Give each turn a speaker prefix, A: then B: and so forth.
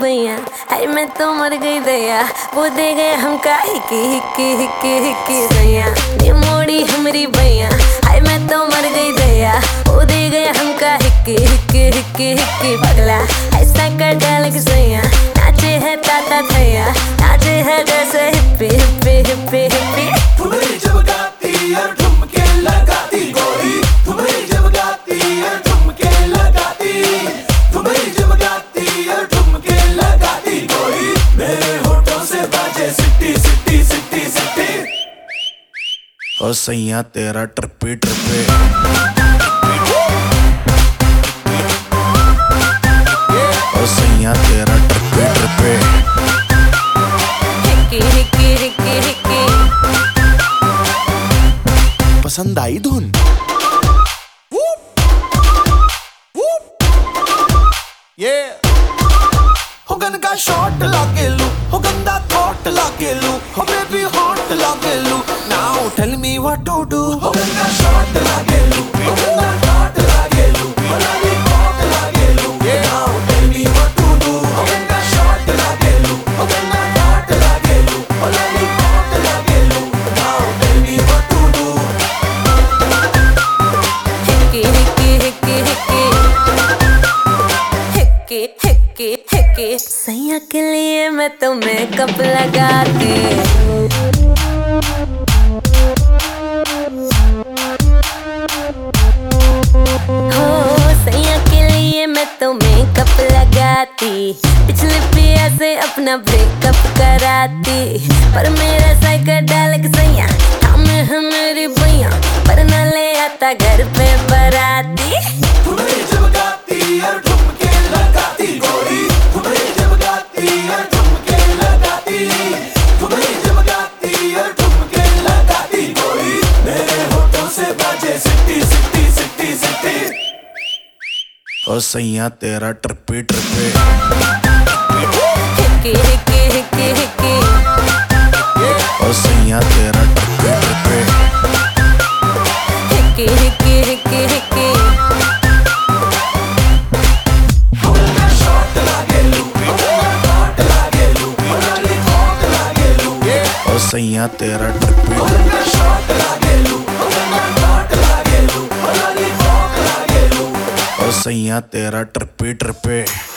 A: भैया, हाय मैं तो मर गई दया, वो दे गए हमका हिकी हिकी हिकी हिकी दया। नी मोड़ी हमरी भैया, हाय मैं तो मर गई दया, वो दे गए हमका हिकी हिकी हिकी हिकी पगला। ऐसा कर डाल के सैया, नाचे है ताता थैया, नाचे है जैसे हिप्पी हिप्पी हिप्पी हिप्पी।
B: ठुमरी जब गाती और ठुमके लगाती गोरी, ठुमरी जब गाती और ठुमके लगाती, ठुमरी जब गाती और ठुमके लगाती गोरी, मेरे होठों से बाजे सिट्टी सिट्टी सिट्टी सिट्टी।
C: ओ सैया तेरा ट्रिपी ट्रिपे, ओ सैया तेरा ट्रिपी ट्रिपे।
A: हिक्की हिक्की हिक्की हिक्की।
C: पसंद आई धुन?
B: हो गन का शॉट लागे लू, हो गंदा थॉट लागे लू, हो बेबी हॉट लागे लू, now tell me what to do. हो गन का शॉट लागे लू, हो गंदा थॉट लागे लू, हो लाली हॉट लागे लू, now tell me what to do. हो गन का शॉट लागे लू, हो गंदा थॉट लागे लू, हो लाली हॉट लागे लू, now tell me what to do.
A: हिक्की हिक्की हिक्की हिक्की हिक्की हिक्की हिक्की। सैया के लिए मैं तो मेकअप लगाती, हो सैया के लिए मैं तो मेकअप लगाती, पिछले पिया से अपना ब्रेकअप कराती। पर मेरा साइकिल डाल के सैया, हम है मेरी भैया, पर न ले आता घर पे बराती।
B: ठुमरी जब गाती और ठुमके लगाती गोरी, ठुमरी जब गाती और ठुमके लगाती, ठुमरी जब गाती और ठुमके लगाती गोरी, मेरे होठों से बाजे सिट्टी सिट्टी सिट्टी सिट्टी।
C: ओ सैया तेरा ट्रिपी ट्रिपे,
A: हिक्की हिक्की हिक्की हिक्की।
C: ओ सैया तेरा ट्रिपी ट्रिपे।
A: हिक्की हिक्की हिक्की हिक्की।
B: हो गन शॉट लागे लू, हो गन थॉट लागे लू, हो लाली हॉट लागे लू,
C: ओ सैया तेरा ट्रिपी,
B: हो गन शॉट लागे लू, हो गन थॉट लागे लू, हो लाली हॉट लागे लू।
C: ओ सैया तेरा ट्रिपी ट्रिपे।